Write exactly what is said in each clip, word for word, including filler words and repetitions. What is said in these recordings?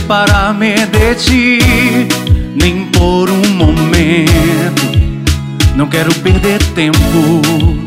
separar-me de ti, nem por um momento. Não quero perder tempo.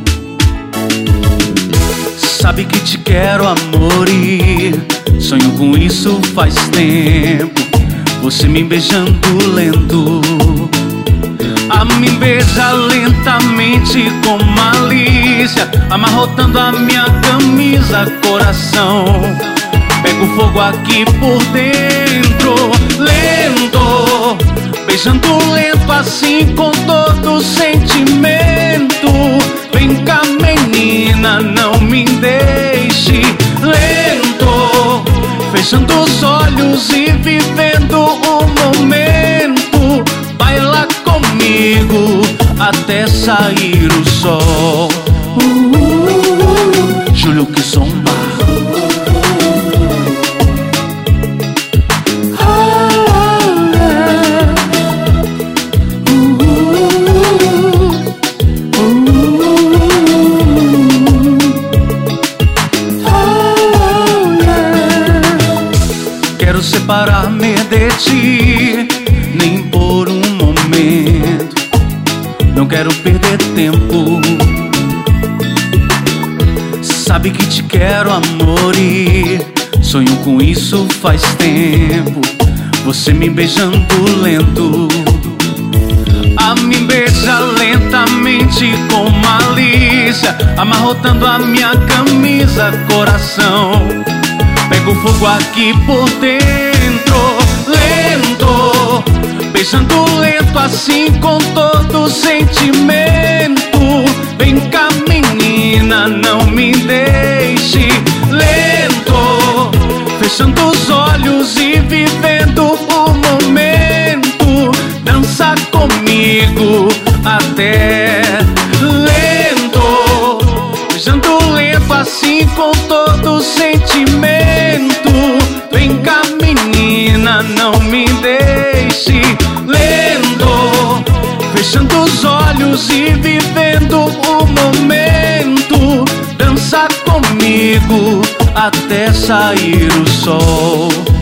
Sabe que te quero, amor, e sonho com isso faz tempo. Você me beijando lento, a me beija lentamente com malícia, amarrotando a minha camisa, coração. Pego fogo aqui por dentro, lento, beijando lento assim com todo sentimento. Vem cá, menina, não me deixe, lento, fechando os olhos e vivendo o momento. Baila comigo até sair o sol. uh, uh, uh, Júlio Kizomba. Quero separar-me de ti, nem por um momento. Não quero perder tempo. Sabe que te quero, amor, e sonho com isso faz tempo. Você me beijando lento, a me beija lentamente com malícia, amarrotando a minha camisa, coração. Pego fogo aqui por dentro, lento, beijando lento assim com todo sentimento. Vem cá, menina, não me deixe, lento, fechando os olhos e vivendo o momento. Dança comigo até, lento, beijando lento assim com todo sentimento. Vem cá, menina, não me deixe, lento, fechando os olhos e vivendo o momento. Dança comigo até sair o sol.